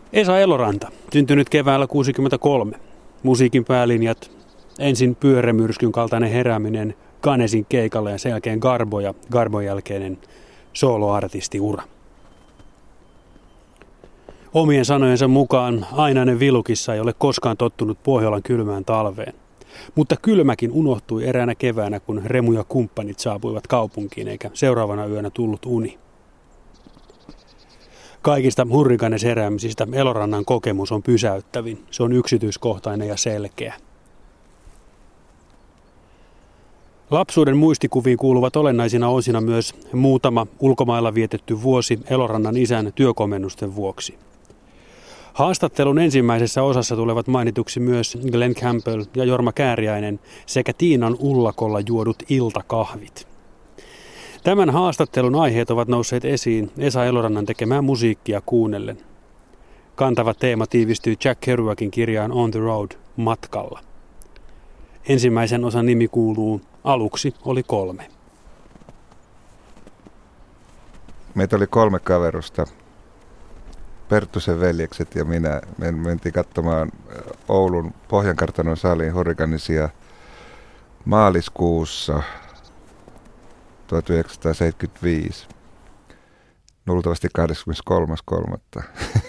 Esa Eloranta, syntynyt keväällä 1963. Musiikin päälinjat, ensin pyörämyrskyn kaltainen herääminen Ganesin keikalle ja sen jälkeen Garbo ja Garbon jälkeinen soloartistiura. Omien sanojensa mukaan ainainen Vilukissa ei ole koskaan tottunut Pohjolan kylmään talveen. Mutta kylmäkin unohtui eräänä keväänä, kun Remu ja kumppanit saapuivat kaupunkiin, eikä seuraavana yönä tullut uni. Kaikista hurrikanesheräämisistä Elorannan kokemus on pysäyttävin. Se on yksityiskohtainen ja selkeä. Lapsuuden muistikuviin kuuluvat olennaisina osina myös muutama ulkomailla vietetty vuosi Elorannan isän työkomennusten vuoksi. Haastattelun ensimmäisessä osassa tulevat mainituksi myös Glenn Campbell ja Jorma Kääriäinen sekä Tiinan Ullakolla juodut iltakahvit. Tämän haastattelun aiheet ovat nousseet esiin Esa Elorannan tekemää musiikkia kuunnellen. Kantava teema tiivistyy Jack Kerouacin kirjaan On the Road, matkalla. Ensimmäisen osan nimi kuuluu Aluksi oli 3. Meitä oli 3 kaverusta. Perttusen veljekset ja minä. Me mentiin katsomaan Oulun Pohjankartanon saliin Hurrikanisia maaliskuussa 1975. Luultavasti 23.3.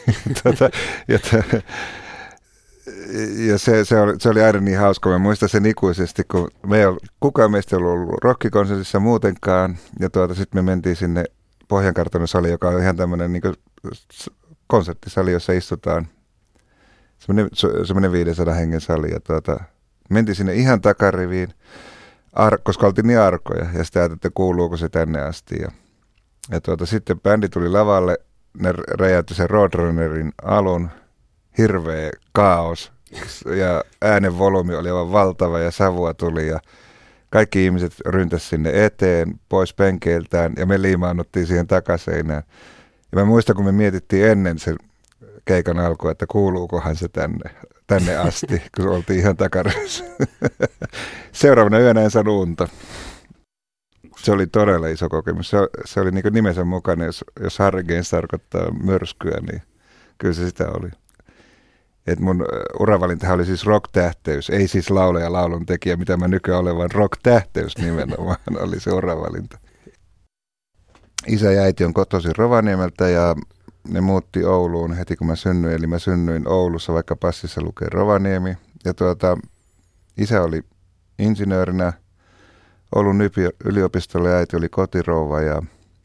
Ja se oli aina niin hauska. Mä muistan sen ikuisesti, kun kukaan meistä ei ollut rockikonsertissa muutenkaan. Ja sitten me mentiin sinne Pohjankartanon saliin, joka on ihan tämmöinen niin konserttisali, jossa istutaan. Semmoinen 500 hengen sali. Ja mentiin sinne ihan takariviin, koska oltiin niin arkoja. Ja sitten ajattelin, että kuuluuko se tänne asti. Ja sitten bändi tuli lavalle, ne räjäytti sen Roadrunnerin alun. Hirveä kaos ja äänen volyymi oli aivan valtava ja savua tuli ja kaikki ihmiset ryntäsivät sinne eteen pois penkeiltään ja me liimaannuttiin siihen takaseinään. Ja mä muistan, kun me mietittiin ennen sen keikan alkua, että kuuluukohan se tänne asti, kun oltiin ihan takarissa. Seuraavana yönä en saanut unta. Se oli todella iso kokemus. Se oli niin kuin nimensä mukainen, jos hurricanes tarkoittaa myrskyä, niin kyllä se sitä oli. Et mun uravalintahan oli siis rock-tähteys, ei siis laulaja ja lauluntekijä, mitä mä nykyään olen, vaan rock-tähteys nimenomaan oli se uravalinta. Isä ja äiti on kotoisin Rovaniemeltä ja ne muutti Ouluun heti kun mä synnyin, eli mä synnyin Oulussa, vaikka passissa lukee Rovaniemi. Ja isä oli insinöörinä Oulun yliopistolla ja äiti oli kotirouva ja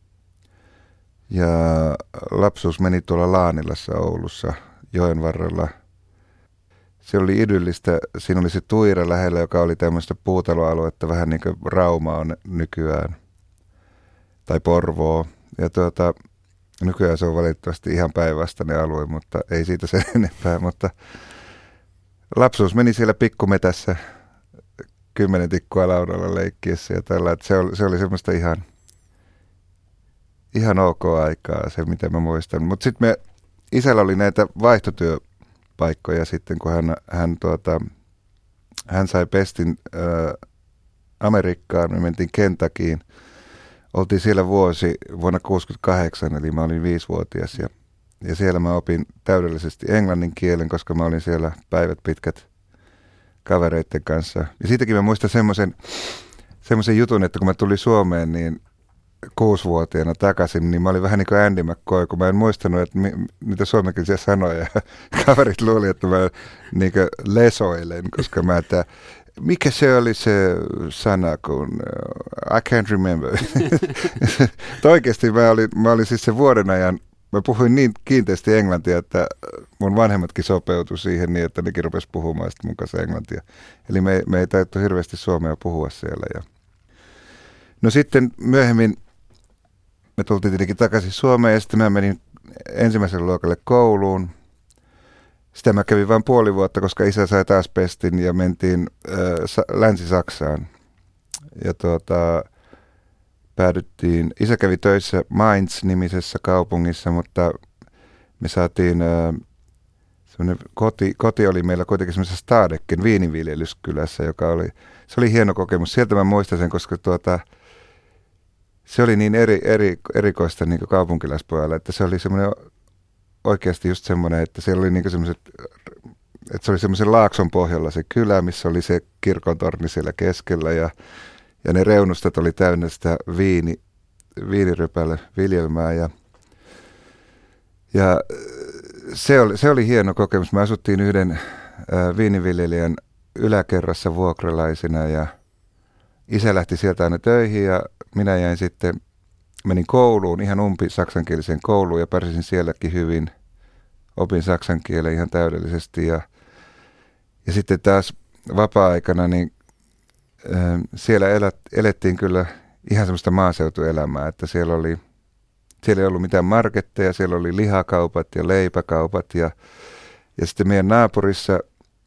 lapsuus meni tuolla Laanilassa Oulussa joen varrella. Se oli idyllistä. Siinä oli se Tuira lähellä, joka oli tämmöistä puutaloaluetta, vähän niin kuin Rauma on nykyään, tai Porvoo. Ja nykyään se on valitettavasti ihan päinvastainen alue, mutta ei siitä sen enempää. Mutta lapsuus meni siellä pikkumetässä 10 tikkua laudalla leikkiessä ja tällä. Että se oli semmoista ihan ok aikaa, se mitä mä muistan. Mutta sitten isällä oli näitä vaihtotyöpaikkoja sitten, kun hän sai pestin Amerikkaan, me mentiin Kentuckyin. Oltiin siellä vuonna 1968, eli mä olin 5-vuotias ja siellä mä opin täydellisesti englannin kielen, koska mä olin siellä päivät pitkät kavereiden kanssa. Ja siitäkin mä muistan semmoisen jutun, että kun mä tulin Suomeen, niin 6-vuotiaana takaisin, niin mä olin vähän niin kuin Andy McCoy, kun mä en muistanut, että niitä suomenkielisiä sanoja. Kaverit luuli, että mä niin kuin lesoilen, koska mikä se oli se sana, kun I can't remember. Oikeasti mä olin siis sen vuoden ajan, mä puhuin niin kiinteästi englantia, että mun vanhemmatkin sopeutui siihen niin, että nekin rupesi puhumaan sitten mun kanssa englantia. Eli me ei täytyy hirveästi suomea puhua siellä. No sitten myöhemmin me tultiin tietenkin takaisin Suomeen ja sitten mä menin ensimmäiselle luokalle kouluun. Sitä mä kävin vain puoli vuotta, koska isä sai taas pestin ja mentiin Länsi-Saksaan. Ja päädyttiin, isä kävi töissä Mainz-nimisessä kaupungissa, mutta me saatiin, koti oli meillä kuitenkin semmoisessa Stadecken viininviljelyskylässä, se oli hieno kokemus. Sieltä mä muistan sen, koska se oli niin erikoista niin kuin kaupunkilaispojalle, että se oli semmoinen oikeasti just semmoinen, että siellä oli niinku semmoiset, että se oli semmoisen laakson pohjalla se kylä, missä oli se kirkontorni siellä keskellä ja ne reunustat oli täynnä sitä viinirypäle viljelmää ja se oli hieno kokemus. Me asuttiin yhden viiniviljelijän yläkerrassa vuokralaisina ja isä lähti sieltä aina töihin ja minä jäin sitten, menin kouluun, ihan saksankieliseen kouluun ja pärjäsin sielläkin hyvin. Opin saksan kielen ihan täydellisesti ja sitten taas vapaa-aikana niin siellä elettiin kyllä ihan semmoista maaseutuelämää, että siellä ei ollut mitään marketteja, siellä oli lihakaupat ja leipäkaupat ja sitten meidän naapurissa,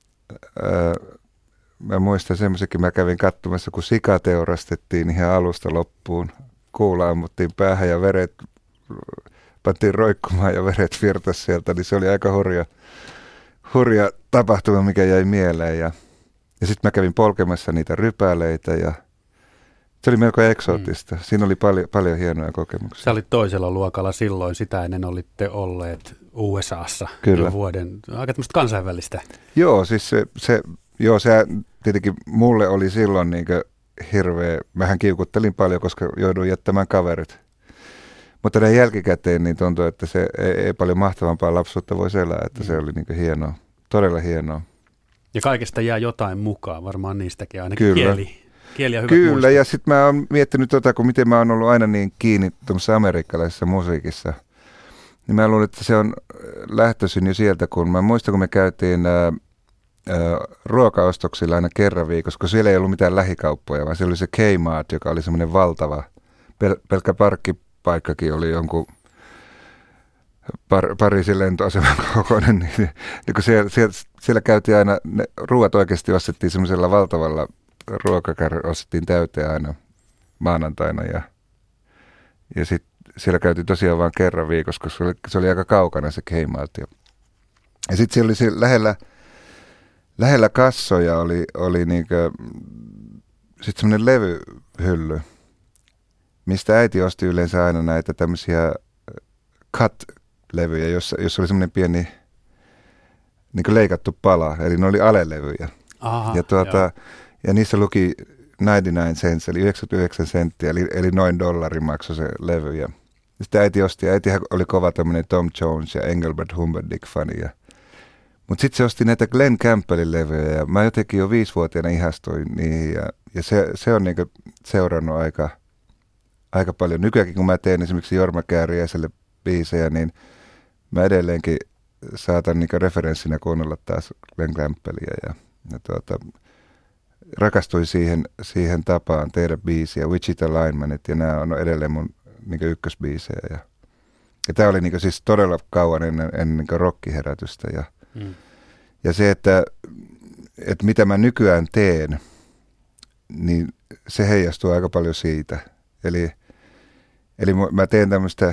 mä muistan semmoisenkin, mä kävin katsomassa, kun sika teurastettiin ihan alusta loppuun. Kuula ammuttiin päähän ja veret pantiin roikkumaan ja veret virtasi sieltä, niin se oli aika hurja tapahtuma, mikä jäi mieleen. Ja sitten mä kävin polkemassa niitä rypäleitä ja se oli melko eksoottista. Siinä oli paljon hienoja kokemuksia. Sä olit toisella luokalla silloin, sitä ennen olitte olleet USAssa. Kyllä. Vuoden, aika tämmöistä kansainvälistä. Joo, siis se tietenkin mulle oli silloin niinkö hirveä, mähän kiukuttelin paljon, koska jouduin jättämään kaverit. Mutta näin jälkikäteen niin tuntui, että se ei paljon mahtavampaa lapsuutta voisi elää, että se oli niinkö hienoa, todella hienoa. Ja kaikesta jää jotain mukaan, varmaan niistäkin ainakin kyllä. Kieli ja hyvät Kyllä, muistot. ja sitten mä oon miettinyt kun miten mä oon ollut aina niin kiinni tuossa amerikkalaisessa musiikissa. Niin mä luulen, että se on lähtöisin jo sieltä, kun mä muistan, kun me käytiin ruokaostoksilla aina kerran viikossa, kun siellä ei ollut mitään lähikauppoja, vaan siellä oli se Kmart, joka oli semmoinen valtava, pelkkä parkkipaikkakin oli jonkun Pariisin lentoaseman kokoinen, niin kun siellä käytiin aina, ne ruuat oikeasti ostettiin semmoisella valtavalla ruokakärryllä, ostettiin täyteen aina maanantaina ja sitten siellä käytiin tosiaan vain kerran viikossa, koska se oli aika kaukana se Kmart. Ja sitten siellä oli lähellä kassoja oli niinkö sitten semmoinen levyhylly, mistä äiti osti yleensä aina näitä tämmöisiä cut-levyjä, jossa oli semmoinen pieni niinkö leikattu pala, eli ne oli alelevyjä. Aha, ja niissä luki 99 cents, eli 99 senttiä, eli noin $1 maksoi se levy. Ja sitten äiti osti, ja äitihän oli kova tämmöinen Tom Jones ja Engelbert Humperdinck-fani. Mutta sitten se osti näitä Glenn Campbellin levyjä, ja mä jotenkin jo 5-vuotiaana ihastuin niihin, ja se on niinku seurannut aika paljon. Nykyäänkin kun mä teen esimerkiksi Jorma Kääriäiselle biisejä, niin mä edelleenkin saatan niinku referenssinä kuunnella taas Glenn Campbellia, ja rakastuin siihen tapaan tehdä biisiä, Wichita Linemanit, ja nämä on edelleen mun niinku ykkösbiisejä. Ja tämä oli niinku siis todella kauan ennen niinku rockiherätystä. Ja se, että mitä mä nykyään teen, niin se heijastuu aika paljon siitä. Eli mä teen tämmöistä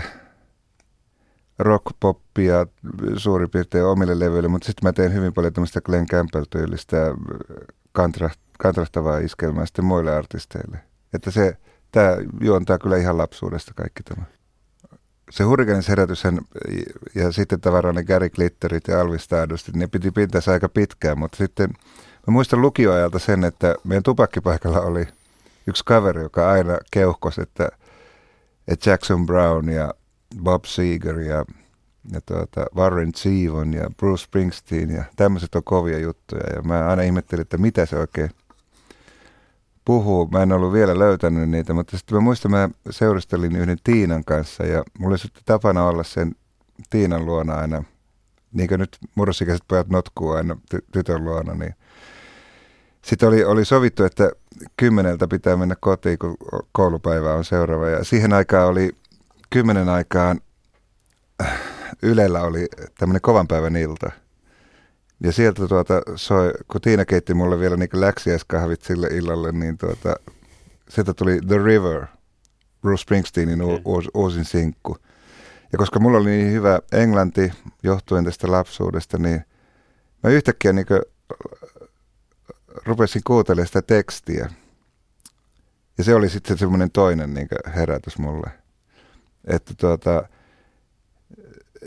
rock-poppia suurin piirtein omille levyille, mutta sitten mä teen hyvin paljon tämmöistä Glenn Campbell-tyylistä kontrastavaa iskelmää sitten muille artisteille. Että tämä juontaa kyllä ihan lapsuudesta kaikki tämä. Se Hurricanes herätyshän ja sitten tavaran ne Gary Glitterit ja Alvis Stardustit, ne piti pintansa aika pitkään, mutta sitten mä muistan lukioajalta sen, että meidän tupakkipaikalla oli yksi kaveri, joka aina keuhkosi, että Jackson Brown ja Bob Seger ja Warren Zevon ja Bruce Springsteen ja tämmöiset on kovia juttuja. Ja mä aina ihmettelin, että mitä se oikein puhuu. Mä en ollut vielä löytänyt niitä, mutta sitten mä muistan, mä seurustelin yhden Tiinan kanssa ja mulla oli sitten tapana olla sen Tiinan luona aina, niin kuin nyt murrosikäiset pojat notkuu aina tytön luona, niin sitten oli sovittu, että 10 pitää mennä kotiin, kun koulupäivä on seuraava. Ja siihen aikaan oli 10 aikaan Ylellä oli tämmöinen kovan päivän ilta. Ja sieltä soi, kun Tiina keitti mulle vielä niin läksiäiskahvit sille illalle, niin sieltä tuli The River, Bruce Springsteenin uusin sinkku. Ja koska mulla oli niin hyvä englanti johtuen tästä lapsuudesta, niin mä yhtäkkiä niin rupesin kuuntelemaan sitä tekstiä. Ja se oli sitten semmoinen toinen niin herätys mulle. Että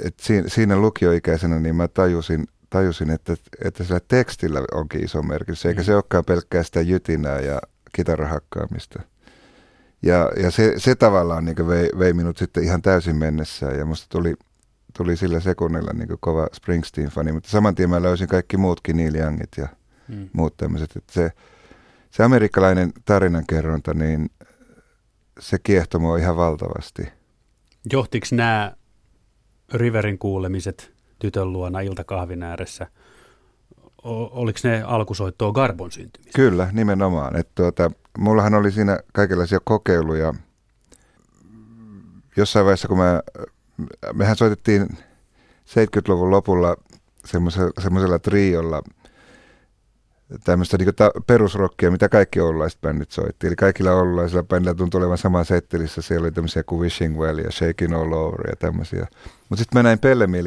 siinä lukioikäisenä niin mä tajusin että sillä tekstillä onkin iso merkitys, eikä se olekaan pelkkää sitä jytinää ja kitarahakkaamista. Ja se tavallaan niin vei minut sitten ihan täysin mennessään, ja musta tuli sillä sekunnilla niin kova Springsteen-fani, mutta saman tien mä löysin kaikki muutkin Neil Youngit ja muut tämmöiset. Että se amerikkalainen tarinankerronta, niin se kiehtoi mua ihan valtavasti. Johtiko nämä Riverin kuulemiset tytön luona iltakahvin ääressä, oliko ne alkusoittoa Garbon syntymistä? Kyllä, nimenomaan. Mullahan oli siinä kaikenlaisia kokeiluja. Jossain vaiheessa, kun mehän soitettiin 70-luvun lopulla semmoisella triolla tämmöistä niin perusrockia, mitä kaikki oululaiset bändit soitti. Eli kaikilla oululaisilla bändillä tuntui olevan sama settelissä. Siellä oli tämmöisiä kuin Wishing Well ja Shaking All Over ja tämmöisiä. Mutta sitten mä näin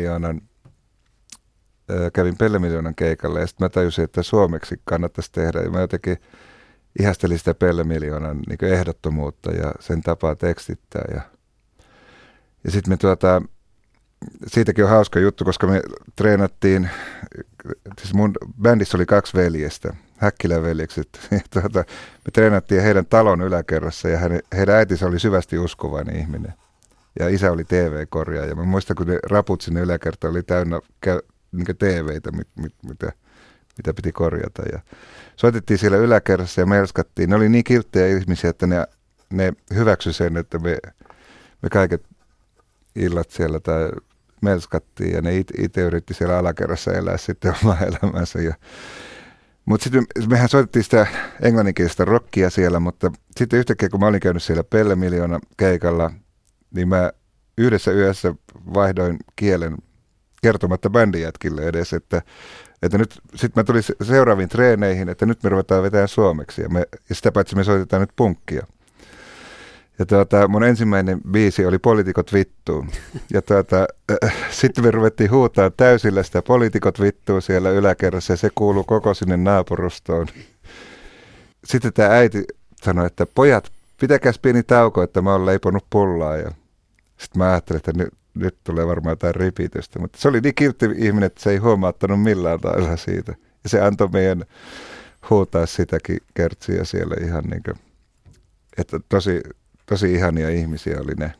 kävin Pelle Miljoonan keikalla ja sitten mä tajusin, että suomeksi kannattaisi tehdä. Ja mä jotenkin ihastelin sitä Pelle Miljoonan niin ehdottomuutta ja sen tapaa tekstittää. Ja sitten siitäkin on hauska juttu, koska me treenattiin, siis mun bändissä oli 2 veljestä, Häkkilän veljekset. Me treenattiin heidän talon yläkerrassa ja heidän äitinsä oli syvästi uskovainen ihminen. Ja isä oli TV-korjaaja. Ja mä muistan, kun ne raput sinne yläkertaan oli täynnä niin TVitä, mitä piti korjata. Ja soitettiin siellä yläkerrassa ja melskattiin. Ne oli niin kilttejä ihmisiä, että ne hyväksyi sen, että me kaiket illat siellä melskattiin ja ne itse yritti siellä alakerrassa elää sitten omaa elämänsä. Mutta sitten mehän soitettiin sitä englanninkielistä rockia siellä, mutta sitten yhtäkkiä kun mä olin käynyt siellä Pelle Miljoona keikalla, niin mä yhdessä yössä vaihdoin kielen kertomatta bändijätkille edes, että nyt sitten mä tulin seuraaviin treeneihin, että nyt me ruvetaan vetämään suomeksi ja sitä paitsi me soitetaan nyt punkkia. Ja mun ensimmäinen biisi oli Poliitikot vittuun. Ja sitten me ruvettiin huutaa täysillä sitä Poliitikot vittuun siellä yläkerrassa ja se kuului koko sinne naapurustoon. Sitten tämä äiti sanoi, että pojat, pitäkääs pieni tauko, että mä oon leiponut pullaa. Ja sitten mä ajattelin, että nyt tulee varmaan jotain ripitystä. Mutta se oli niin kiltti ihminen, että se ei huomaattanut millään tavalla siitä. Ja se antoi meidän huutaa sitäkin kertsiä siellä ihan niin kuin, että tosi ihania ihmisiä oli ne.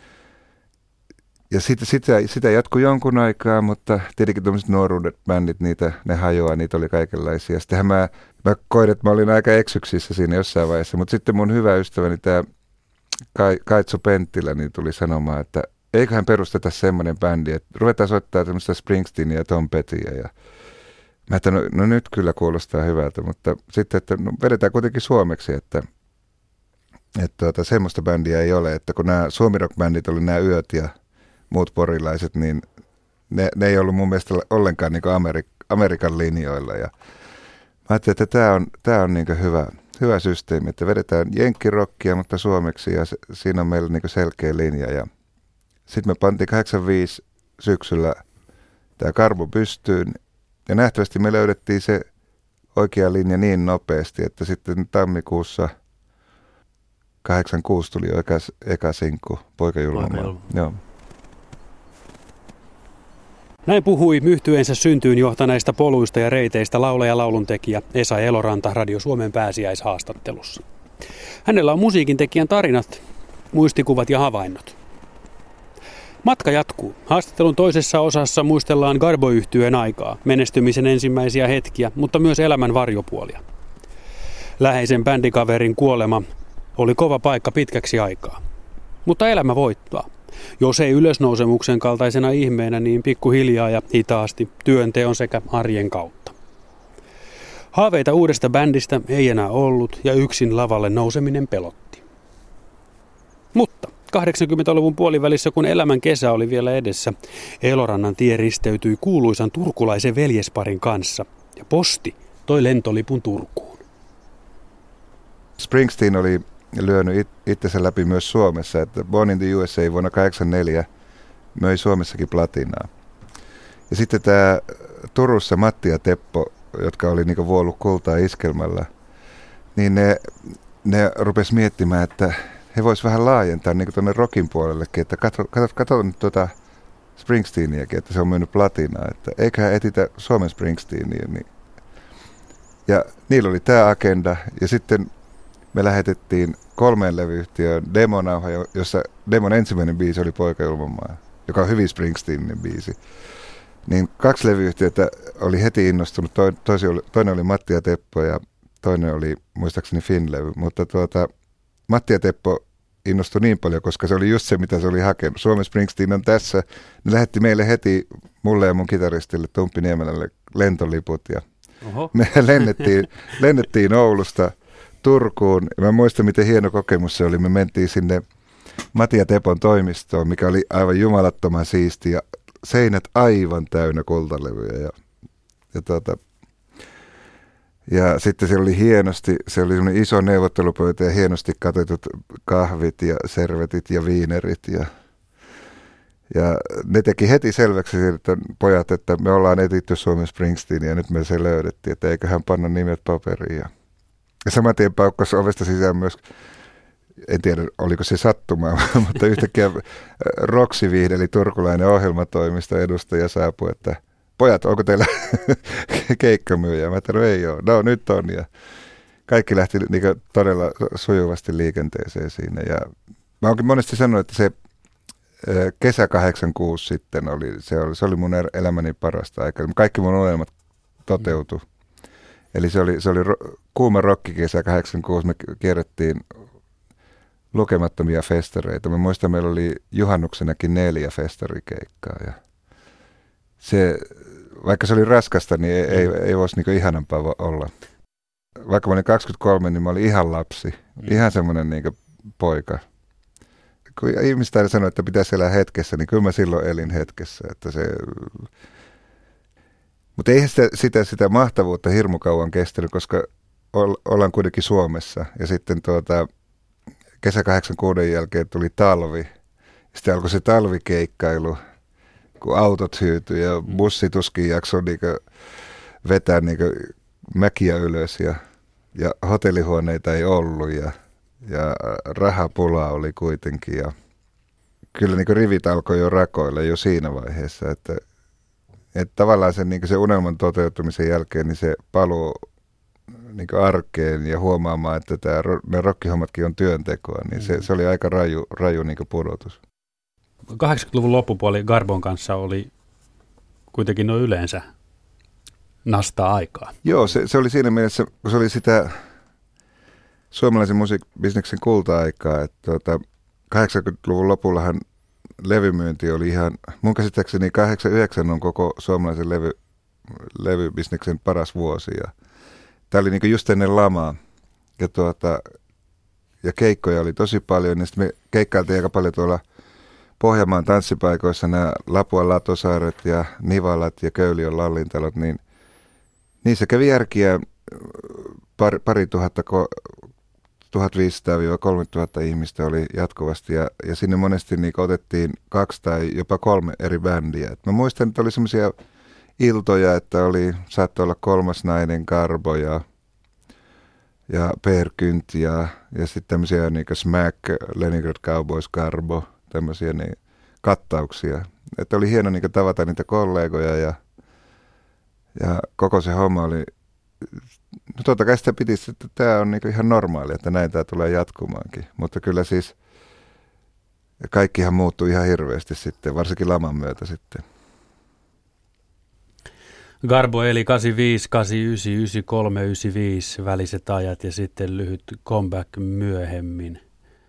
Ja sitä jatkui jonkun aikaa, mutta tietenkin tuollaiset nuoruudet bändit, ne hajoaa, niitä oli kaikenlaisia. Sittenhän mä koin, että mä olin aika eksyksissä siinä jossain vaiheessa, mutta sitten mun hyvä ystäväni, tämä Kaitsu Penttilä, niin tuli sanomaan, että eiköhän perusteta semmoinen bändi, että ruvetaan soittaa tämmöistä Springsteenia ja Tom Pettyä. Ja mä että no nyt kyllä kuulostaa hyvältä, mutta sitten, että vedetään kuitenkin suomeksi, että semmoista bändiä ei ole, että kun nämä suomirock-bändit oli nämä Yöt ja muut porilaiset, niin ne ei ollut mun mielestä ollenkaan niin kuin Amerikan linjoilla. Ja mä ajattelin, että tämä on niin kuin hyvä systeemi, että vedetään jenkkirockia, mutta suomeksi ja siinä on meillä niin kuin selkeä linja. Ja sitten me pantiin 85 syksyllä tämä karvo pystyyn ja nähtävästi me löydettiin se oikea linja niin nopeasti, että sitten tammikuussa 86 tuli jo eka sinkku, Poikajulmaa. Joo. Näin puhui yhtyeensä syntyyn johtaneista poluista ja reiteistä laulaja lauluntekijä Esa Eloranta Radio Suomen pääsiäishaastattelussa. Hänellä on musiikintekijän tarinat, muistikuvat ja havainnot. Matka jatkuu. Haastattelun toisessa osassa muistellaan Garbo-yhtyeen aikaa, menestymisen ensimmäisiä hetkiä, mutta myös elämän varjopuolia. Läheisen bändikaverin kuolema oli kova paikka pitkäksi aikaa. Mutta elämä voittaa. Jos ei ylösnousemuksen kaltaisena ihmeenä, niin pikkuhiljaa ja hitaasti työnteon sekä arjen kautta. Haaveita uudesta bändistä ei enää ollut ja yksin lavalle nouseminen pelotti. Mutta 80-luvun puolivälissä, kun elämän kesä oli vielä edessä, Elorannan tie risteytyi kuuluisan turkulaisen veljesparin kanssa ja posti toi lentolipun Turkuun. Springsteen oli lyönyt itsensä läpi myös Suomessa, että Born in the USA vuonna 1984 möi Suomessakin platinaa. Ja sitten tämä Turussa Matti ja Teppo, jotka oli niinku vuollut kultaa iskelmällä, niin ne rupesi miettimään, että he vois vähän laajentaa niinku tuonne rockin puolellekin, että kato nyt Springsteeniäkin, että se on mennyt platinaa, että eiköhän etitä Suomen Springsteenia. Niin. Ja niillä oli tämä agenda, ja sitten me lähetettiin 3 levyyhtiöön demonauha, jossa demon ensimmäinen biisi oli Poika Julmanmaa, joka on hyvin Springsteenin biisi. Niin 2 levyyhtiötä oli heti innostunut, toinen oli Matti ja Teppo ja toinen oli muistaakseni Finlevy, mutta Matti ja Teppo innostui niin paljon, koska se oli just se, mitä se oli hakenut. Suomen Springsteen on tässä. Ne lähetti meille heti, mulle ja mun kitaristille Tumppi Niemelälle lentoliput ja me lennettiin Oulusta Turkuun. Ja mä muistan, miten hieno kokemus se oli. Me mentiin sinne Matti ja Tepon toimistoon, mikä oli aivan jumalattoman siisti ja seinät aivan täynnä kultalevyjä. Ja sitten siellä oli hienosti, se oli semmoinen iso neuvottelupöytä ja hienosti katetut kahvit ja servetit ja viinerit. Ja ne teki heti selväksi, että pojat, että me ollaan etitty Suomen Springsteen ja nyt me se löydettiin, että eiköhän panna nimet paperiin. Ja saman tien paukkasi ovesta sisään myös, en tiedä oliko se sattumaa, mutta yhtäkkiä Roxy Viihde, eli turkulainen ohjelmatoimisto edustaja saapui, että pojat, onko teillä keikkamyyjä? Mä ajattelin, ei ole. No nyt on. Ja kaikki lähti niin todella sujuvasti liikenteeseen siinä. Ja mä oonkin monesti sanonut, että se kesä 86 sitten se oli mun elämäni parasta aikaa. Kaikki mun unelmat toteutui. Eli se oli kuuma rokkikesä 86. Me kierrettiin lukemattomia festareita. Mä muistan, meillä oli juhannuksenakin 4 festarikeikkaa. Ja vaikka se oli raskasta, niin ei voisi niinku ihanampaa olla. Vaikka mä olin 23, niin mä olin ihan lapsi. Ihan semmoinen niinku poika. Kun ihmiset aina sanoo, että pitäisi elää hetkessä, niin kyllä mä silloin elin hetkessä. Mutta eihän sitä mahtavuutta hirmu kauan kestänyt, koska ollaan kuitenkin Suomessa. Ja sitten kesä 86 jälkeen tuli talvi. Sitten alkoi se talvikeikkailu, kun autot hyytyi ja bussituskin jaksoi vetää mäkiä ylös ja hotellihuoneita ei ollut ja rahapula oli kuitenkin. Ja kyllä rivit alkoi jo rakoilla jo siinä vaiheessa, että tavallaan se unelman toteutumisen jälkeen niin se paluu arkeen ja huomaamaan, että ne rokkihommatkin on työntekoa, niin se oli aika raju pudotus. 80-luvun loppupuoli Garbon kanssa oli kuitenkin no yleensä nastaa aikaa. Joo, se oli siinä mielessä, kun se oli sitä suomalaisen musiikkibisneksen kulta-aikaa, että 80-luvun lopullahan levymyynti oli ihan, mun käsittääkseni 89 on koko suomalaisen levybisneksen paras vuosi. Ja tämä oli just ennen lamaa ja keikkoja oli tosi paljon, ja sitten me keikkailtiin aika paljon tuolla Pohjanmaan tanssipaikoissa, nämä Lapuan Latosaaret ja Nivalat ja Köyliön Lallintalot, niin niissä kävi järkiä pari tuhatta, 1500-3000 ihmistä oli jatkuvasti ja sinne monesti otettiin 2 tai jopa 3 eri bändiä. Et mä muistan, että oli semmoisia iltoja, että saattoi olla Kolmas nainen, Garbo ja Per Gynt ja sitten tämmöisiä Smack, Leningrad Cowboys, Garbo, tämmöisiä kattauksia. Että oli hieno tavata niitä kollegoja ja koko se homma oli, no totta kai sitä piti, että tämä on ihan normaali, että näin tämä tulee jatkumaankin. Mutta kyllä siis kaikkihan muuttui ihan hirveästi sitten, varsinkin laman myötä sitten. Garbo eli 85, 89, 93, 95 väliset ajat ja sitten lyhyt comeback myöhemmin.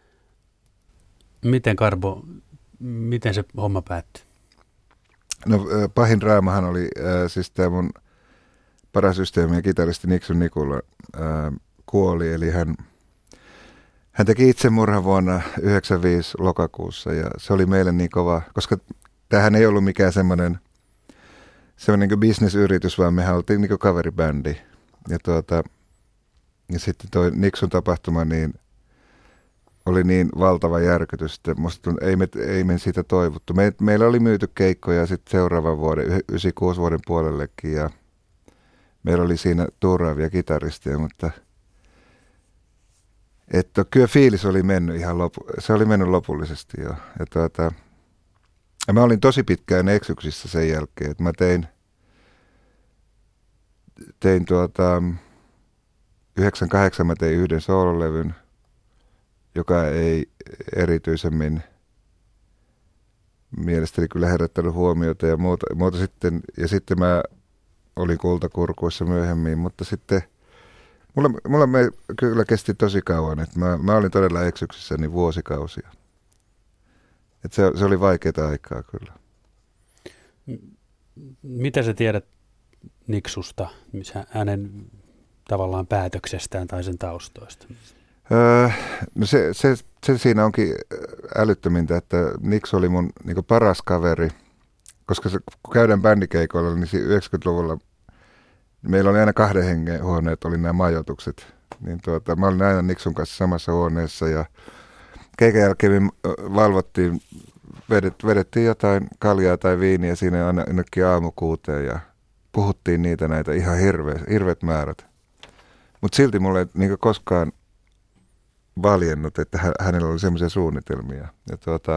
Miten se homma päättyi? No pahin draamahan oli siis tämä mun paras ystävämme ja kitaristi Niksun Nikula kuoli, eli hän teki itsemurhan vuonna 1995 lokakuussa ja se oli meille niin kova, koska tämähän ei ollut mikään semmoinen bisnesyritys, vaan mehän oltiin kaveribändi. Ja sitten toi Niksun tapahtuma niin oli niin valtava järkytys, että musta ei me siitä toivottu. Meillä oli myyty keikkoja sitten seuraavan vuoden, 96 vuoden puolellekin ja meillä oli siinä tuuraavia kitaristeja, mutta kyllä fiilis oli mennyt se oli mennyt lopullisesti jo. Ja Ja mä olin tosi pitkään eksyksissä sen jälkeen, että mä tein 98 mä tein yhden soololevyn, joka ei erityisemmin mielestäni kyllä herättänyt huomiota ja muuta sitten. Ja sitten mä olin Kultakurkuissa myöhemmin, mutta sitten mulla kyllä kesti tosi kauan, että mä olin todella eksyksissäni vuosikausia. Että se oli vaikeaa aikaa kyllä. Mitä sä tiedät Niksusta, hänen tavallaan päätöksestään tai sen taustoista? No se siinä onkin älyttömintä, että Niksu oli mun niin paras kaveri, koska kun käydään bändikeikoilla, niin 90-luvulla meillä oli aina 2 hengen huoneet, oli nämä majoitukset. Niin mä olin aina Niksun kanssa samassa huoneessa ja keikan jälkeen me valvottiin, vedettiin jotain kaljaa tai viiniä siinä aina ennenkin aamukuuteen ja puhuttiin näitä ihan hirveät määrät. Mutta silti mulle ei niin koskaan valjennut, että hänellä oli semmoisia suunnitelmia. Ja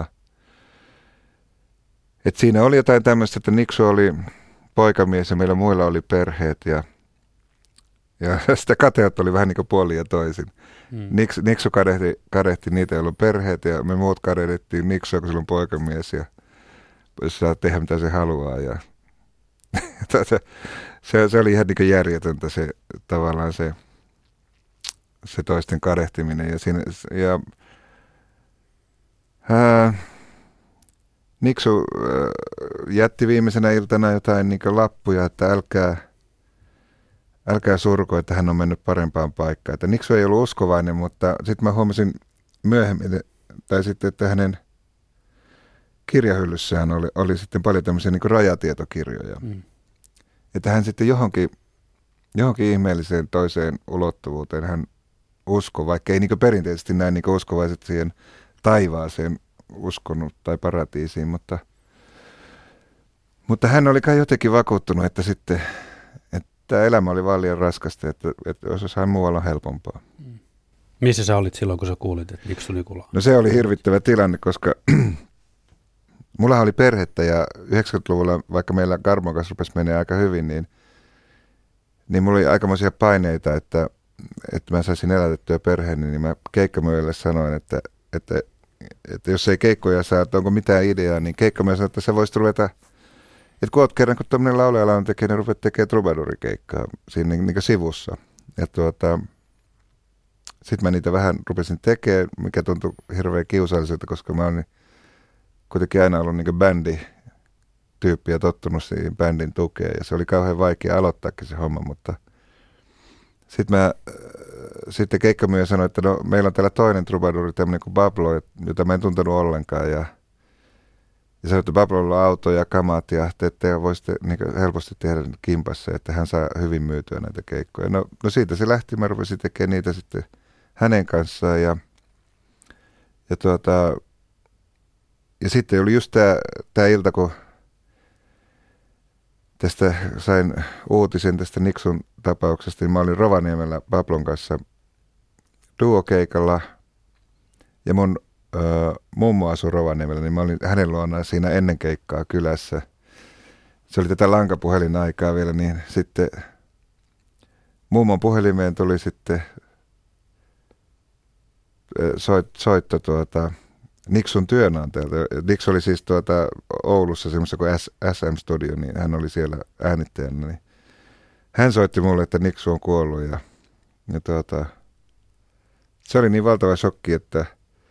että siinä oli jotain tämmöistä, että Niksu oli poikamies ja meillä muilla oli perheet ja sitä kateutta oli vähän niin kuin puolin ja toisin. Niksu kadehti niitä, joilla on perheet ja me muut kadehdittiin Niksua, kun sillä on poikamies ja saa tehdä mitä se haluaa. Ja se oli ihan niin kuin järjetöntä se tavallaan se toisten kadehtiminen. Niksu jätti viimeisenä iltana jotain niin kuin lappuja, että älkää surko, että hän on mennyt parempaan paikkaan. Että Niksu ei ollut uskovainen, mutta sitten mä huomasin myöhemmin, tai sitten, että hänen kirjahyllyssään oli sitten paljon tämmöisiä niin kuin rajatietokirjoja. Että hän sitten johonkin ihmeelliseen toiseen ulottuvuuteen hän uskoi, vaikka ei niin kuin perinteisesti näin niin kuin uskovaiset siihen taivaaseen uskonut tai paratiisiin, mutta hän oli kai jotenkin vakuuttunut, että sitten tämä elämä oli vaan liian raskasta, että jos jossain muualla on helpompaa. Missä sä olit silloin, kun sä kuulit, että Niksu Nikula? No se oli hirvittävä tilanne, koska mulla oli perhettä ja 90-luvulla, vaikka meillä Garmon kanssa rupesi menee aika hyvin, niin mulla oli aikamoisia paineita, että mä saisin elätettyä perheeni, niin mä keikkamyyjälle sanoin, että jos ei keikkoja saa, että onko mitään ideaa, niin keikkamyyjä sanoi, että sä voisit ruveta, että kun oot kerran, kun tämmöinen laulajalainen tekee, niin rupeat tekemään troubadourikeikkaa siinä niin sivussa. Ja sitten mä niitä vähän rupesin tekemään, mikä tuntui hirveän kiusalliselta, koska mä oon kuitenkin aina ollut niin bändityyppi ja tottunut siihen bändin tukeen. Ja se oli kauhean vaikea aloittaakin se homma, mutta sitten keikkamyyjä sanoi, että no, meillä on täällä toinen troubadouri, tämmöinen kuin Bablo, jota mä en tuntenut ollenkaan. Ja sanoi, että Bablolla on auto ja kamat ja te voisitte niin helposti tehdä kimpassa, että hän saa hyvin myytyä näitä keikkoja. No siitä se lähti, mä rupesin tekemään niitä sitten hänen kanssaan ja sitten oli just tämä ilta, kun tästä sain uutisen tästä Niksun tapauksesta, niin mä olin Rovaniemellä Pablon kanssa duokeikalla ja mun mummo asui Rovaniemellä, niin mä olin hänen luonaan siinä ennen keikkaa kylässä. Se oli tätä lankapuhelinaikaa vielä, niin sitten mummon puhelimeen tuli sitten soitto Niksun työnantajalta. Niksu oli siis Oulussa semmoisessa kuin SM Studio, niin hän oli siellä äänittäjänä. Niin hän soitti mulle, että Niksu on kuollut ja se oli niin valtava shokki, että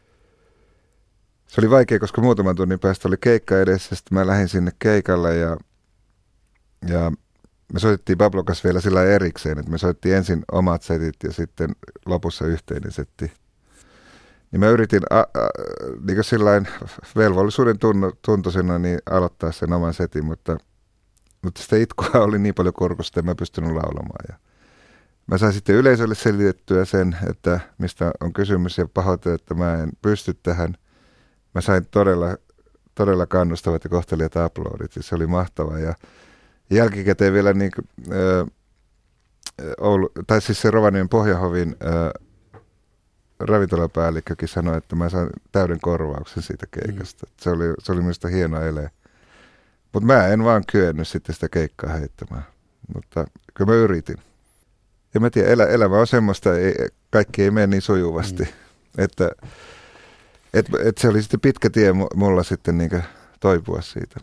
se oli vaikea, koska muutaman tunnin päästä oli keikka edessä. Sitten mä lähdin sinne keikalle ja me soitettiin Pablon kanssa vielä sillä erikseen, että me soittiin ensin omat setit ja sitten lopussa yhteinen setti. Niin mä yritin niin kuin sillain velvollisuuden tuntoisena niin aloittaa sen oman setin, mutta sitä itkua oli niin paljon kurkussa, että en mä pystynyt laulamaan. Ja mä sain sitten yleisölle selitettyä sen, että mistä on kysymys ja pahoittelen, että mä en pysty tähän. Mä sain todella kannustavat ja kohtelijat aplodit, ja se oli mahtavaa. Ja jälkikäteen vielä niin kuin, tai siis se Rovaniemen Pohjahovin ravintolapäällikkökin sanoi, että mä saan täyden korvauksen siitä keikasta. Se oli minusta hieno ele. Mutta mä en vaan kyennyt sitten sitä keikkaa heittämään. Mutta kyllä mä yritin. Ja mä tiedän, elämä on semmoista, kaikki ei mene niin sujuvasti. Että se oli sitten pitkä tie mulla sitten niin toipua siitä.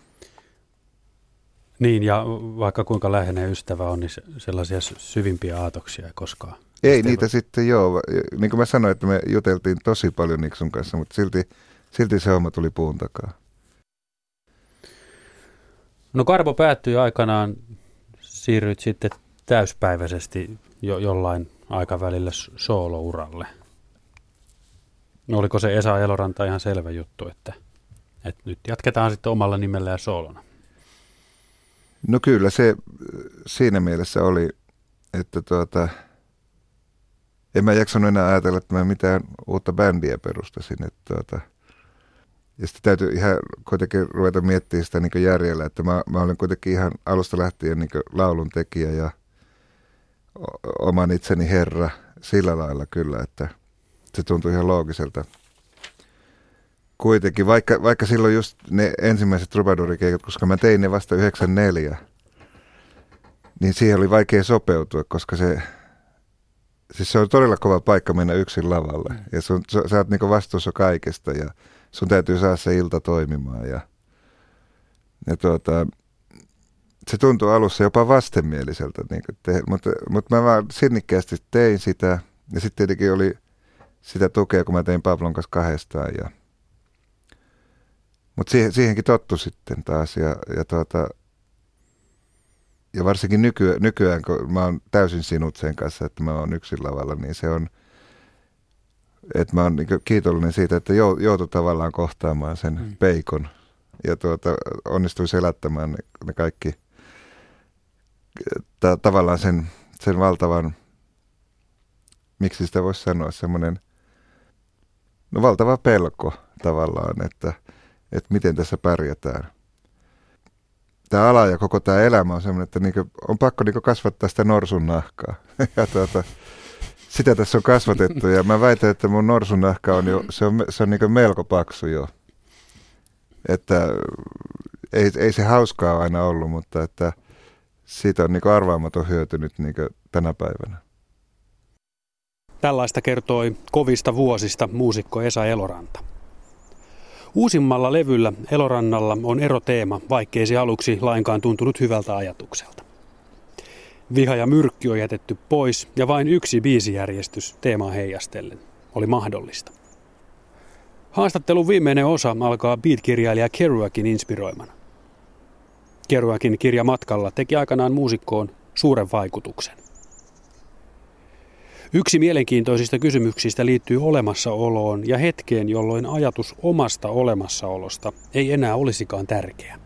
Niin, ja vaikka kuinka läheinen ystävä on, niin sellaisia syvimpiä aatoksia ei koskaan. Ei niitä sitten joo. Niin kuin mä sanoin, että me juteltiin tosi paljon Niksun kanssa, mutta silti se homma tuli puun takaa. No Karbo päättyi aikanaan, siirryit sitten täyspäiväisesti jollain aikavälillä soolouralle. No oliko se Esa Eloranta ihan selvä juttu, että nyt jatketaan sitten omalla nimellä ja soolona? No kyllä se siinä mielessä oli, että en mä jaksanut enää ajatella, että mä mitään uutta bändiä perustasin. Ja sitten täytyy ihan kuitenkin ruveta miettimään sitä niin järjellä, että mä olen kuitenkin ihan alusta lähtien niin laulun tekijä ja oman itseni herra sillä lailla kyllä, että se tuntui ihan loogiselta. Kuitenkin, vaikka silloin just ne ensimmäiset Troubadour-keikat, koska mä tein ne vasta 94, niin siihen oli vaikea sopeutua, koska se on todella kova paikka mennä yksin lavalle. Ja sä oot niinku vastuussa kaikesta ja sun täytyy saada se ilta toimimaan. Ja se tuntui alussa jopa vastenmieliseltä, mutta mä vaan sinnikkäästi tein sitä. Ja sitten tietenkin oli sitä tukea, kun mä tein Pablon kanssa kahdestaan. Mutta siihenkin tottu sitten taas. Ja varsinkin nykyään, kun mä oon täysin sinut sen kanssa, että mä oon yksin lavalla, niin se on, että mä oon niin kiitollinen siitä, että joutui tavallaan kohtaamaan sen peikon. Ja onnistui selättämään ne kaikki, tavallaan sen valtavan, miksi sitä voisi sanoa, semmoinen, no valtava pelko tavallaan, että miten tässä pärjätään. Tämä ala ja koko tämä elämä on semmoinen, että on pakko kasvattaa sitä norsun nahkaa. Ja sitä tässä on kasvatettu ja mä väitän, että mun norsun nahka on jo, se on melko paksu jo. Että ei se hauskaa aina ollut, mutta että siitä on arvaamaton hyöty nyt tänä päivänä. Tällaista kertoi kovista vuosista muusikko Esa Eloranta. Uusimmalla levyllä Elorannalla on eroteema, vaikkei se aluksi lainkaan tuntunut hyvältä ajatukselta. Viha ja myrkky on jätetty pois ja vain yksi biisijärjestys teemaa heijastellen oli mahdollista. Haastattelun viimeinen osa alkaa beat-kirjailija Kerouacin inspiroimana. Kerouacin kirja Matkalla teki aikanaan muusikkoon suuren vaikutuksen. Yksi mielenkiintoisista kysymyksistä liittyy olemassaoloon ja hetkeen, jolloin ajatus omasta olemassaolosta ei enää olisikaan tärkeä.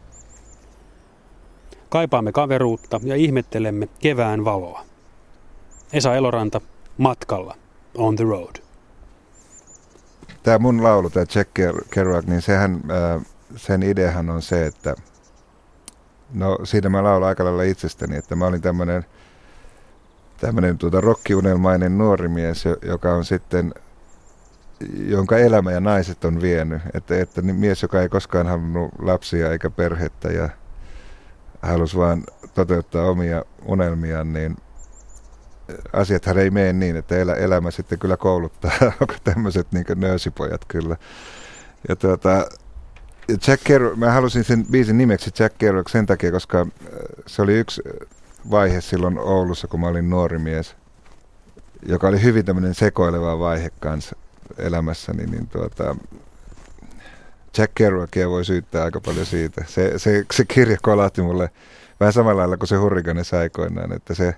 Kaipaamme kaveruutta ja ihmettelemme kevään valoa. Esa Eloranta, Matkalla, On the Road. Tämä mun laulu, tämä Jack Kerouac, niin sen ideahan on se, että no siinä mä laulan aika lailla itsestäni, että mä olin tämmöinen rockiunelmainen nuori mies, joka on sitten, jonka elämä ja naiset on vienyt. Että mies, joka ei koskaan halunnut lapsia eikä perhettä ja halusi vaan toteuttaa omia unelmiaan, niin asiathan ei mene niin, että elämä sitten kyllä kouluttaa, onko tämmöiset nöösipojat kyllä. Ja Jack Kerouac, mä halusin sen biisin nimeksi Jack Kerouac sen takia, koska se oli yksi vaihe silloin Oulussa, kun mä olin nuori mies, joka oli hyvin tämmöinen sekoileva vaihe kanssa elämässäni, niin Jack Kerouacia voi syyttää aika paljon siitä. Se kirja kolahti mulle vähän samalla lailla kuin se Hurricanes aikoinaan, että se.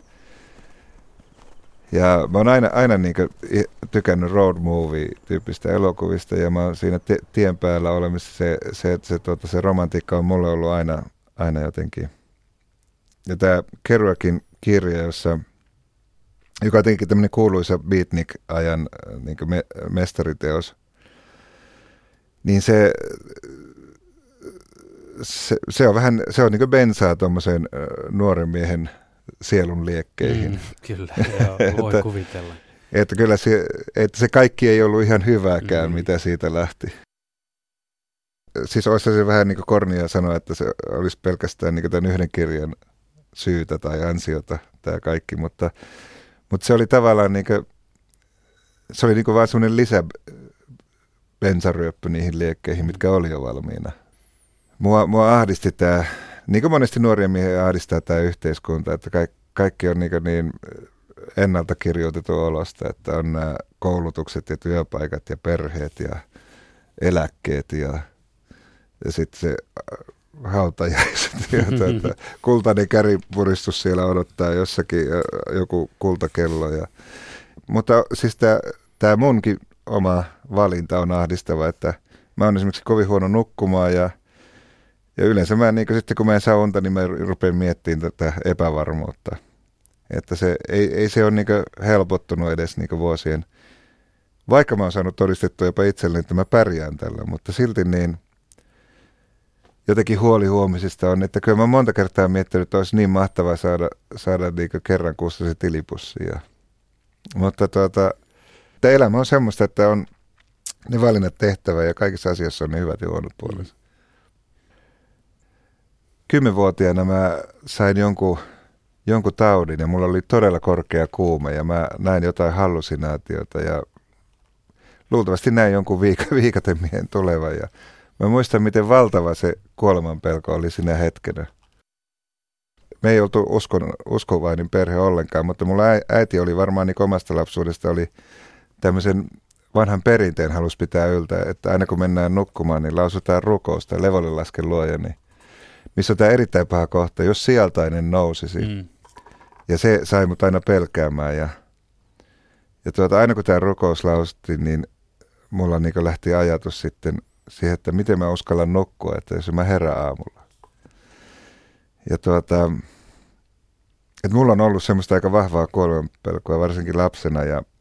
Ja mä oon aina tykännyt road movie-tyyppistä elokuvista ja mä oon siinä tien päällä olemassa se romantiikka on mulle ollut aina jotenkin. Ja tämä Kerouacin kirja, joka on tietenkin tämmöinen kuuluisa beatnik-ajan mestariteos, niin se on vähän, se on bensaa tuommoiseen nuoren miehen sielun liekkeihin. Kyllä, joo, voi kuvitella. Että kyllä se kaikki ei ollut ihan hyvääkään, mitä siitä lähti. Siis olisi se vähän niin kuin kornia sanoa, että se olisi pelkästään niin kuin tämän yhden kirjan syytä tai ansiota tämä kaikki, mutta se oli tavallaan niin kuin, se oli niin kuin vaan semmoinen lisäbensaryöppy niihin liekkeihin, mitkä oli jo valmiina. Mua ahdisti tämä, niin kuin monesti nuoria miehiä ahdistaa tämä yhteiskunta, että kaikki on niin ennalta kirjoitettu olosta, että on nämä koulutukset ja työpaikat ja perheet ja eläkkeet ja sitten se hautajaiset ja kultainen käripuristus siellä odottaa jossakin joku kultakello. Mutta siis tämä munkin oma valinta on ahdistava, että mä oon esimerkiksi kovin huono nukkumaan ja yleensä mä niin sitten kun mä en saa unta, niin mä rupean miettimään tätä epävarmuutta. Että se ei se ole niin helpottunut edes niin vuosien, vaikka mä oon saanut todistettua jopa itselleni, että mä pärjään tällä, mutta silti niin jotenkin huoli huomisesta on, että kyllä mä monta kertaa miettinyt, että olisi niin mahtavaa saada niin kerran kuussa se tilipussi. Mutta tämä elämä on semmoista, että on ne valinnat tehtävä ja kaikissa asioissa on ne hyvät ja huonot puolensa. 10-vuotiaana mä sain jonkun taudin ja mulla oli todella korkea kuume ja mä näin jotain hallusinaatiota ja luultavasti näin jonkun viikatemiehen tulevan ja mä muistan, miten valtava se kuolemanpelko oli sinä hetkenä. Me ei oltu uskovainen perhe ollenkaan, mutta mulla äiti oli varmaan niin omasta lapsuudesta oli tämmöisen vanhan perinteen halusi pitää yltä, että aina kun mennään nukkumaan, niin lausutaan rukousta levolle lasken luoja, niin missä on tämä erittäin paha kohta, jos sieltainen nousisi. Ja se sai mut aina pelkäämään ja aina kun tämä rukous lausuttiin, niin mulla niin lähti ajatus sitten siihen, että miten mä uskallan nukkua, että jos mä herään aamulla. Ja että mulla on ollut semmoista aika vahvaa kuolemanpelkoa, varsinkin lapsena.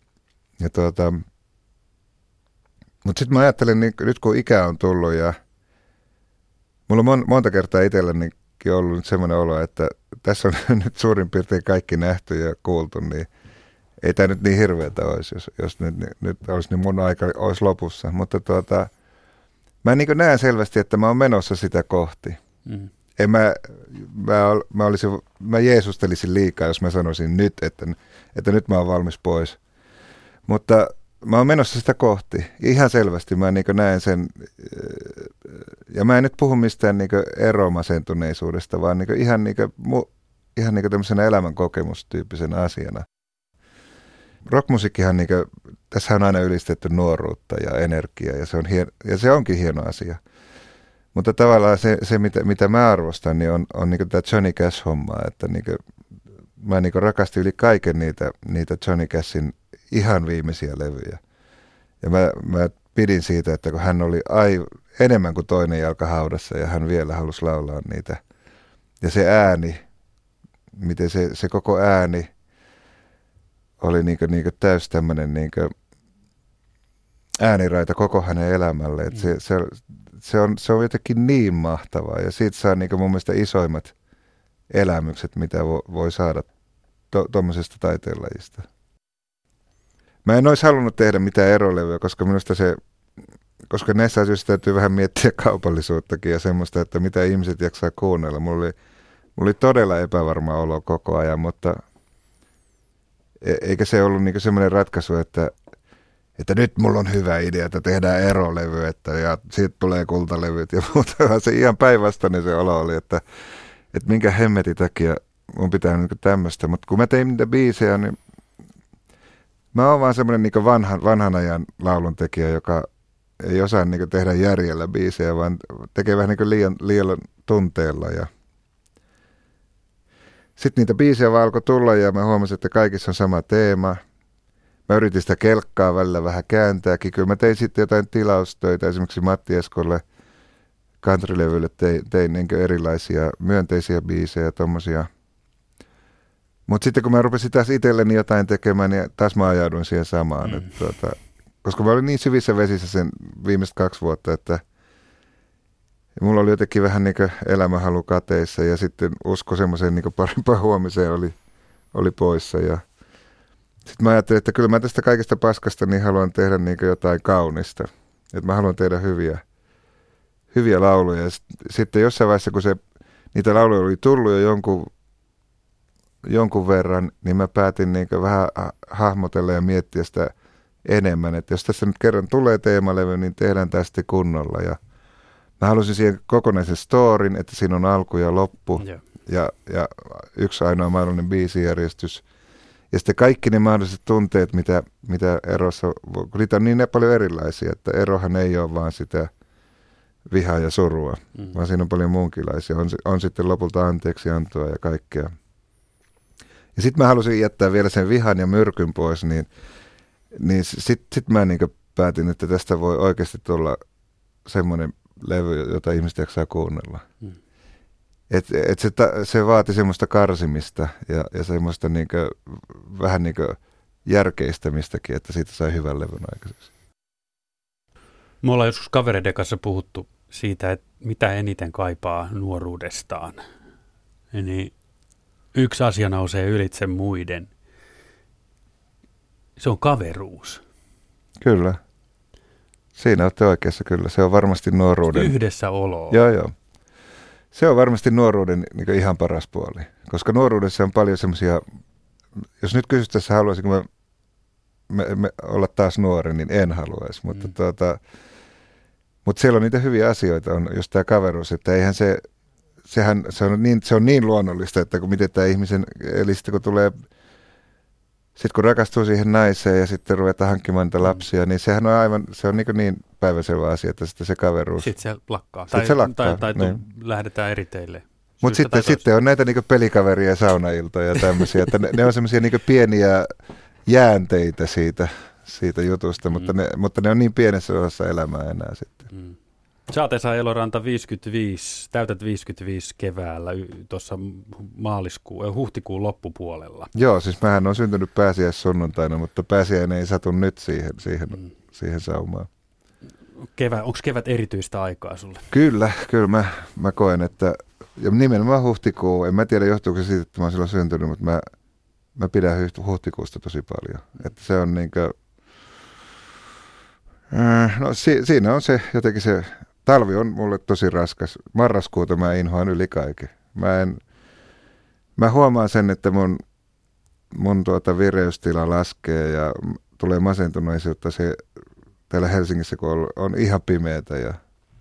Mutta sitten mä ajattelen, niin nyt kun ikä on tullut ja mulla on monta kertaa itsellänikin ollut nyt semmoinen olo, että tässä on nyt suurin piirtein kaikki nähty ja kuultu, niin ei tämä nyt niin hirveätä olisi, jos nyt olisi, niin mun aika olisi lopussa. Mutta mä niin näen selvästi, että mä oon menossa sitä kohti. Mä jeesustelisin liikaa, jos mä sanoisin nyt, että nyt mä oon valmis pois. Mutta mä oon menossa sitä kohti. Ihan selvästi mä niin näen sen. Ja mä en nyt puhu mistään niin eromasentuneisuudesta, vaan niin ihan tämmöisenä elämänkokemustyyppisen asiana. Rockmusiikkihan, tässä on aina ylistetty nuoruutta ja energiaa, ja se onkin hieno asia. Mutta tavallaan se mitä mä arvostan, niin on niin tämä Johnny Cash-homma, että mä rakastin yli kaiken niitä Johnny Cashin ihan viimeisiä levyjä. Ja mä pidin siitä, että kun hän oli enemmän kuin toinen jalka haudassa, ja hän vielä halusi laulaa niitä. Ja se ääni, miten se koko ääni oli niinku täys tämmöinen ääniraita koko hänen elämälle. Et se on jotenkin niin mahtavaa ja siitä saa mun mielestä isoimmat elämykset, mitä voi saada tuommoisesta taiteenlajista. Mä en olisi halunnut tehdä mitään erolevyä, koska näissä asioissa täytyy vähän miettiä kaupallisuuttakin ja semmoista, että mitä ihmiset jaksaa kuunnella. Mulla oli todella epävarma olo koko ajan, mutta eikä se ollut semmoinen ratkaisu, että nyt mulla on hyvä idea, että tehdään erolevy, ja siitä tulee kultalevyt ja muuta. Se ihan päinvastainen se olo oli, että minkä hemmetin takia mun pitää tämmöistä. Mutta kun mä tein niitä biisejä, niin mä oon vaan semmoinen vanhan ajan lauluntekijä, joka ei osaa tehdä järjellä biisejä, vaan tekee vähän liian tunteella. Ja sitten niitä biisejä vaan alkoi tulla ja mä huomasin, että kaikissa on sama teema. Mä yritin sitä kelkkaa välillä vähän kääntääkin. Kyllä mä tein sitten jotain tilaustöitä. Esimerkiksi Matti Eskolle countrylevylle tein erilaisia myönteisiä biisejä ja tommosia. Mutta sitten kun mä rupesin taas itselleni jotain tekemään, niin taas mä ajauduin siihen samaan. Koska mä olin niin syvissä vesissä sen viimeiset 2 vuotta, että mulla oli jotenkin vähän elämänhalu kateissa ja sitten usko semmoiseen parempaan huomiseen oli poissa. Ja Sitten mä ajattelin, että kyllä mä tästä kaikesta paskasta niin haluan tehdä niin jotain kaunista. Että mä haluan tehdä hyviä lauluja. Ja sitten jossain vaiheessa, kun niitä lauluja oli tullut jo jonkun verran, niin mä päätin niin vähän hahmotella ja miettiä sitä enemmän. Että jos tässä nyt kerran tulee teemalevy, niin tehdään tästä kunnolla. Ja mä halusin siihen kokonaisen storin, että siinä on alku ja loppu ja yksi ainoa mahdollinen biisijärjestys. Ja sitten kaikki ne mahdolliset tunteet, mitä erossa, kun niitä on niin paljon erilaisia, että erohan ei ole vaan sitä vihaa ja surua, vaan siinä on paljon muunkinlaisia. On sitten lopulta anteeksiantoa ja kaikkea. Ja sitten mä halusin jättää vielä sen vihan ja myrkyn pois, niin sit mä niin päätin, että tästä voi oikeasti tulla semmoinen levy, jota ihmiset jaksaa kuunnella. Se vaati semmoista karsimista ja semmoista vähän järkeistämistäkin, että siitä sai hyvän levyn aikaiseksi. Me ollaan joskus kavereiden kanssa puhuttu siitä, että mitä eniten kaipaa nuoruudestaan. Niin yksi asia nousee ylitse muiden. Se on kaveruus. Kyllä. Siinä olette oikeassa kyllä. Se on varmasti nuoruuden. Yhdessäoloa. Joo. Se on varmasti nuoruuden ihan paras puoli. Koska nuoruudessa on paljon semmoisia, jos nyt kysyttäessä haluaisinko mä olla taas nuori, niin en haluaisi. Mutta siellä on niitä hyviä asioita, on just tämä kaveruus, että eihän se on niin luonnollista, että miten tämä ihmisen, eli sitten kun rakastuu siihen naiseen ja sitten ruvetaan hankkimaan niitä lapsia, niin sehän on se on niin päiväselvä asia, että sitten se kaveruus. Sitten se lakkaa. Tai niin. Lähdetään eri teille. Mutta sitten on näitä pelikaveria ja saunailtoja ja tämmöisiä, että ne on semmoisia pieniä jäänteitä siitä jutusta, mutta ne on niin pienessä osassa elämää enää sitten. Sä oot Esa Eloranta 55, täytät 55 keväällä tuossa huhtikuun loppupuolella. Joo, siis mähän on syntynyt pääsiäissunnuntaina, mutta pääsiäinen ei satu nyt siihen saumaan. Onko kevät erityistä aikaa sulle? Kyllä mä koen, että ja nimenomaan huhtikuu, en mä tiedä johtuuko se siitä, että mä oon silloin syntynyt, mutta mä pidän huhtikuusta tosi paljon. Että se on siinä on se jotenkin se, talvi on mulle tosi raskas. Marraskuuta mä inhoan yli kaiken. Mä huomaan sen, että mun vireystila laskee ja tulee masentuneisuutta se täällä Helsingissä, kun on ihan pimeätä ja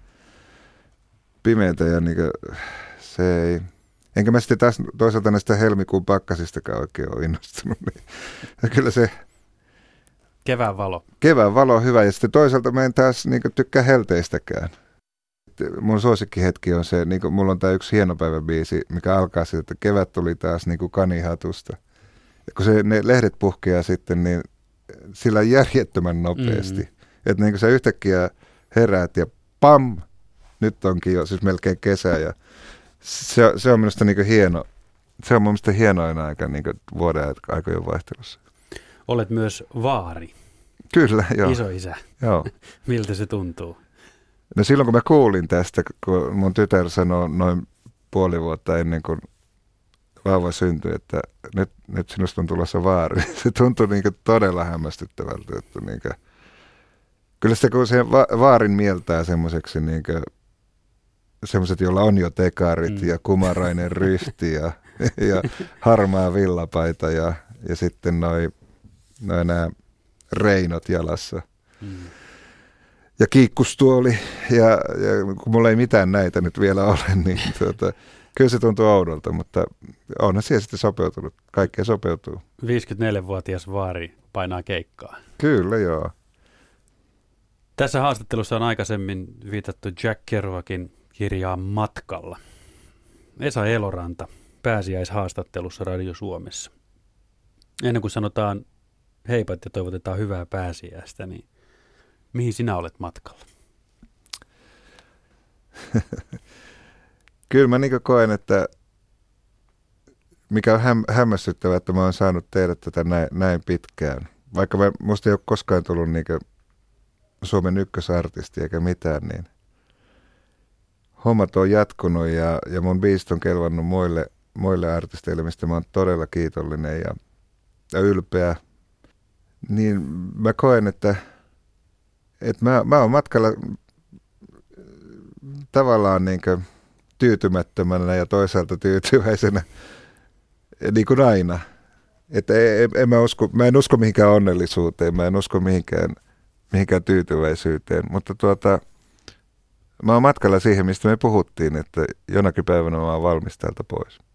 se ei. Enkä mä sitten taas toisaalta näistä helmikuun pakkasistakaan oikein ole innostunut. Niin, kyllä se Kevään valo. Kevään valo on hyvä ja sitten toisaalta mä en taas tykkää helteistäkään. Mun suosikkihetki on se, mulla on tää yksi hienopäiväbiisi, mikä alkaa siitä, että kevät tuli taas kanihatusta. Ja kun ne lehdet puhkeaa sitten, niin sillä järjettömän nopeasti. Että sä yhtäkkiä heräät ja pam, nyt onkin jo siis melkein kesä ja se on minusta hieno. Se on mielestäni hienoin aika vuoden aikojen vaihtelussa. Olet myös vaari. Kyllä, joo. Isoisä. Joo. Miltä se tuntuu? No silloin kun mä kuulin tästä, kun mun tytär sanoi noin puoli vuotta ennen kuin vauva syntyi, että nyt sinusta on tulossa vaari. Se tuntui todella hämmästyttävältä. Että kyllä sitä kun se vaarin mieltää semmoiseksi semmoiset, joilla on jo tekarit ja kumarainen ryhti ja harmaa villapaita ja sitten nämä reinot jalassa. Ja kiikkustuoli ja kun mulla ei mitään näitä nyt vielä ole, niin kyllä se tuntuu oudolta, mutta onhan siihen sitten sopeutunut. Kaikkea sopeutuu. 54-vuotias vaari painaa keikkaa. Kyllä, joo. Tässä haastattelussa on aikaisemmin viitattu Jack Kerouacin kirjaan Matkalla. Esa Eloranta pääsiäishaastattelussa Radio Suomessa. Ennen kuin sanotaan heipat ja toivotetaan hyvää pääsiäistä, niin mihin sinä olet matkalla? Kyllä mä koen, että mikä on hämmästyttävää, että mä oon saanut tehdä tätä näin pitkään. Vaikka musta ei ole koskaan tullut Suomen ykkösartisti eikä mitään, niin hommat on jatkunut ja mun biisit on kelvannut muille artisteille, mistä mä oon todella kiitollinen ja ylpeä. Niin mä koen, että mä oon matkalla tavallaan niin kuin tyytymättömänä ja toisaalta tyytyväisenä, niin kuin aina. Että mä en usko mihinkään onnellisuuteen, mä en usko mihinkään tyytyväisyyteen, mutta mä oon matkalla siihen, mistä me puhuttiin, että jonakin päivänä mä oon valmis täältä pois.